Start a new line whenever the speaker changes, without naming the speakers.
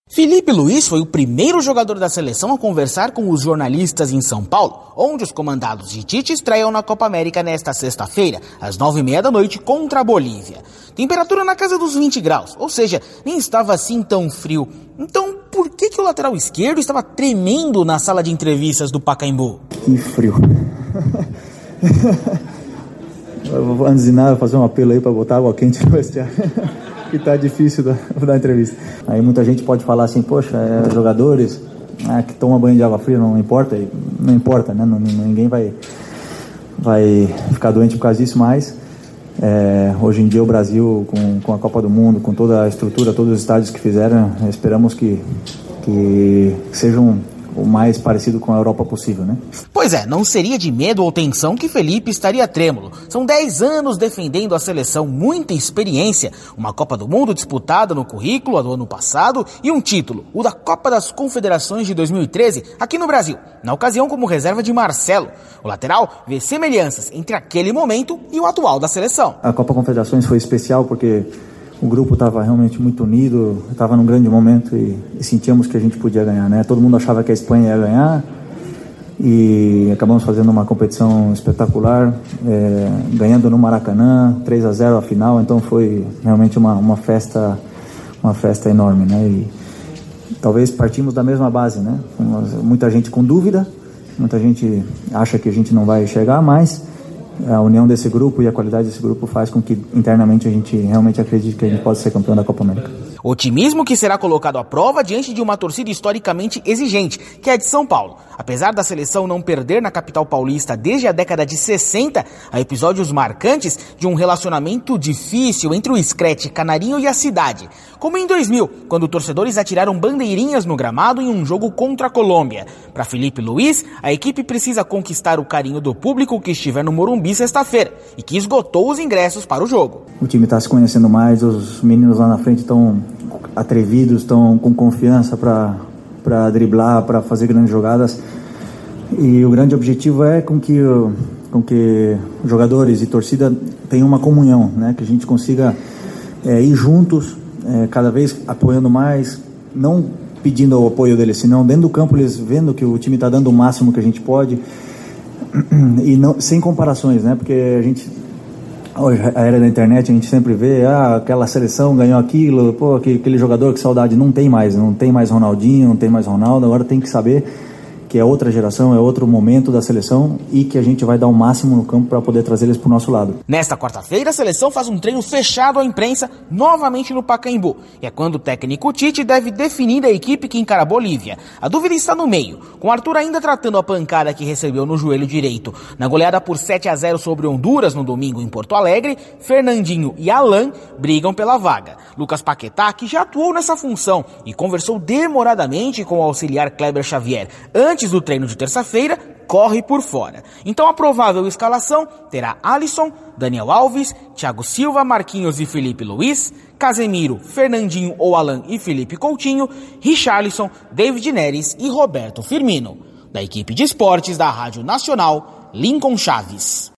Felipe Luiz foi o primeiro jogador da seleção a conversar com os jornalistas em São Paulo, onde os comandados de Tite estreiam na Copa América nesta sexta-feira, às 9h30 contra a Bolívia. Temperatura na casa dos 20 graus, ou seja, nem estava assim tão frio. Então, por que o lateral esquerdo estava tremendo na sala de entrevistas do Pacaembu?
Que frio. Antes de nada, fazer um apelo aí para botar água quente no vestiário. Que tá difícil da entrevista. Aí muita gente pode falar assim, poxa, jogadores que tomam banho de água fria, não importa, né? Ninguém vai ficar doente por causa disso, mas hoje em dia o Brasil, com a Copa do Mundo, com toda a estrutura, todos os estádios que fizeram, esperamos que sejam o mais parecido com a Europa possível, né?
Pois é, não seria de medo ou tensão que Felipe estaria trêmulo. São 10 anos defendendo a seleção, muita experiência, uma Copa do Mundo disputada no currículo do ano passado e um título, o da Copa das Confederações de 2013, aqui no Brasil, na ocasião como reserva de Marcelo. O lateral vê semelhanças entre aquele momento e o atual da seleção.
A Copa Confederações foi especial porque o grupo estava realmente muito unido, estava num grande momento e sentíamos que a gente podia ganhar, né? Todo mundo achava que a Espanha ia ganhar e acabamos fazendo uma competição espetacular, ganhando no Maracanã, 3-0 a final, então foi realmente uma festa enorme, né? E talvez partimos da mesma base, né? Muita gente com dúvida, muita gente acha que a gente não vai chegar, mas a união desse grupo e a qualidade desse grupo faz com que internamente a gente realmente acredite que a gente pode ser campeão da Copa América.
Otimismo que será colocado à prova diante de uma torcida historicamente exigente, que é a de São Paulo. Apesar da seleção não perder na capital paulista desde a década de 60, há episódios marcantes de um relacionamento difícil entre o Screte Canarinho e a cidade. Como em 2000, quando torcedores atiraram bandeirinhas no gramado em um jogo contra a Colômbia. Para Felipe Luiz, a equipe precisa conquistar o carinho do público que estiver no Morumbi sexta-feira e que esgotou os ingressos para o jogo.
O time está se conhecendo mais, os meninos lá na frente estão atrevidos, estão com confiança para driblar, para fazer grandes jogadas, e o grande objetivo é com que jogadores e torcida tenham uma comunhão, né? Que a gente consiga ir juntos, cada vez apoiando mais, não pedindo o apoio deles, senão dentro do campo eles vendo que o time está dando o máximo que a gente pode, e não, sem comparações, né? Porque a gente, hoje, a era da internet, a gente sempre vê, aquela seleção ganhou aquilo, pô, aquele jogador, que saudade. Não tem mais Ronaldinho, não tem mais Ronaldo. Agora tem que saber que é outra geração, é outro momento da seleção e que a gente vai dar o máximo no campo para poder trazer eles para o nosso lado.
Nesta quarta-feira, a seleção faz um treino fechado à imprensa, novamente no Pacaembu. E é quando o técnico Tite deve definir a equipe que encara a Bolívia. A dúvida está no meio, com Arthur ainda tratando a pancada que recebeu no joelho direito. Na goleada por 7-0 sobre Honduras no domingo em Porto Alegre, Fernandinho e Alan brigam pela vaga. Lucas Paquetá, que já atuou nessa função e conversou demoradamente com o auxiliar Kleber Xavier antes do treino de terça-feira, corre por fora. Então a provável escalação terá Alisson, Daniel Alves, Thiago Silva, Marquinhos e Felipe Luiz, Casemiro, Fernandinho ou Alan e Felipe Coutinho, Richarlison, David Neres e Roberto Firmino. Da equipe de esportes da Rádio Nacional, Lincoln Chaves.